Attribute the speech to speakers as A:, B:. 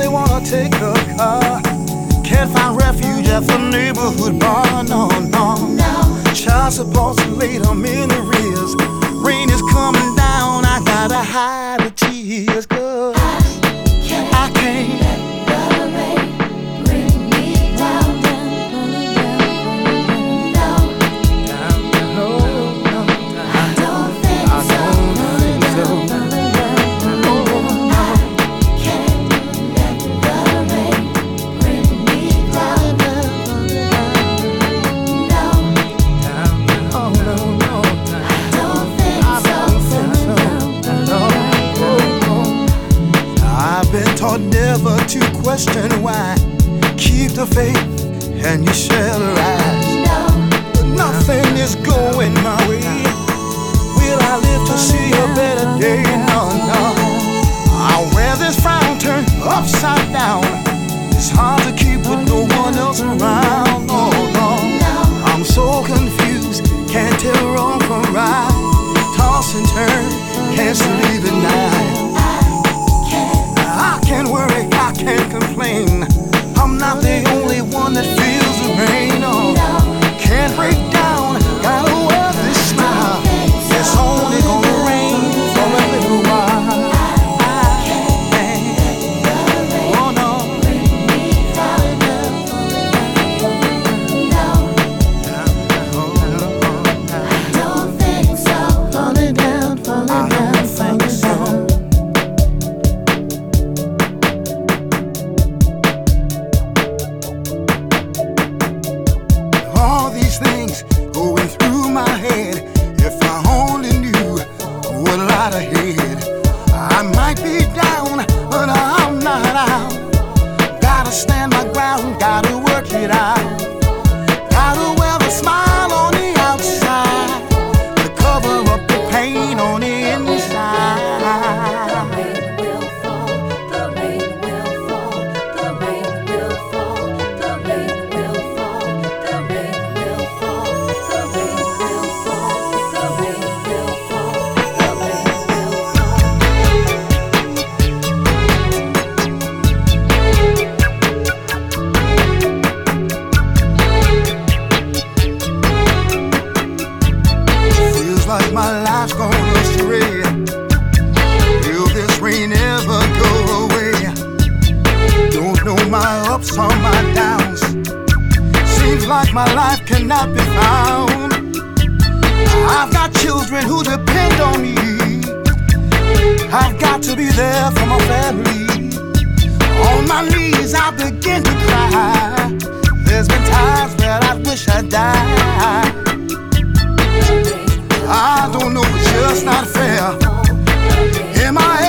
A: only wanna take a car. Can't find refuge at the neighborhood bar, no, no. Child support's late, I'm in arrears. Rain is coming down, I gotta hide the tears, 'cause I can't let the rain bring me down. No, I don't think so. Never to question why. Keep the faith and you shall rise. But nothing is going my way. Will I live to see a better day? No, no. I'll wear this frown turned upside down. It's hard to keep with no one else around. No, no. I'm so confused, can't tell wrong from right. Toss and turn, can't sleep at night. I can't worry, I can't complain. I'm not the only one that feels the rain. Oh, can't break down, gotta wear this smile. It's only gonna rain for a little while. Oh no. I don't think so. Falling down, falling down, falling down. Things going through my head. If I only knew what lied ahead, I might be down, but I'm not out. Gotta stand my ground, gotta work it out. Gotta wear the smile on the outside to cover up the pain on the inside. The rain will fall, the rain will fall, the rain will fall, the rain will fall, the rain. Like my life's gone astray. Will this rain ever go away? Don't know my ups or my downs. Seems like my life cannot be found. I've got children who depend on me. I've got to be there for my family. On my knees I begin to cry. There's been times where I wish I'd died. I don't know, it's just not fair. Am I